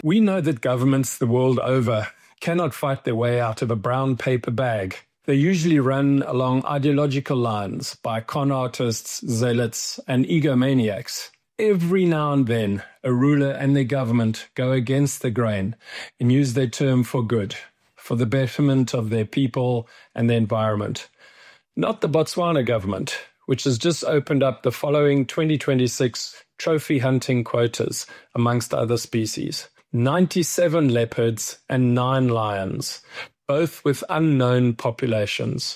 We know that governments the world over cannot fight their way out of a brown paper bag. They usually run along ideological lines by con artists, zealots, and egomaniacs. Every now and then, a ruler and their government go against the grain and use their term for good, for the betterment of their people and the environment. Not the Botswana government, which has just opened up the following 2026 trophy hunting quotas amongst other species. 97 leopards and 9 lions, both with unknown populations.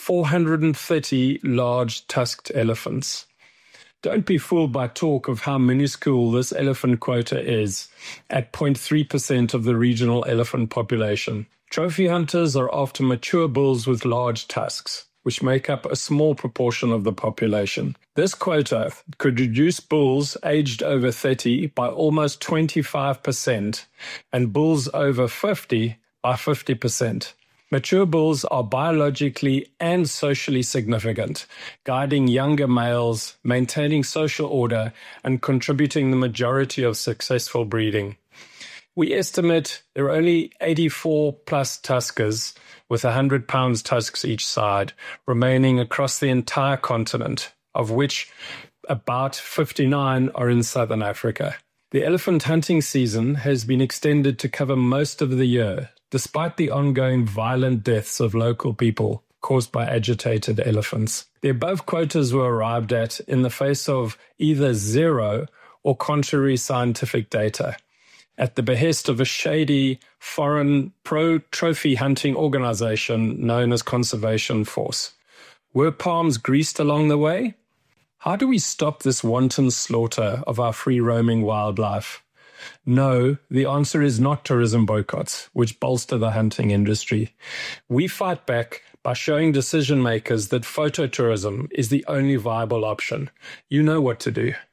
430 large tusked elephants. Don't be fooled by talk of how minuscule this elephant quota is at 0.3% of the regional elephant population. Trophy hunters are after mature bulls with large tusks, which make up a small proportion of the population. This quota could reduce bulls aged over 30 by almost 25% and bulls over 50 by 50%. Mature bulls are biologically and socially significant, guiding younger males, maintaining social order, and contributing the majority of successful breeding. We estimate there are only 84 plus tuskers with 100 pounds tusks each side remaining across the entire continent, of which about 59 are in southern Africa. The elephant hunting season has been extended to cover most of the year, despite the ongoing violent deaths of local people caused by agitated elephants. The above quotas were arrived at in the face of either zero or contrary scientific data, at the behest of a shady foreign pro-trophy hunting organization known as Conservation Force. Were palms greased along the way? How do we stop this wanton slaughter of our free-roaming wildlife? No, the answer is not tourism boycotts, which bolster the hunting industry. We fight back by showing decision makers that phototourism is the only viable option. You know what to do.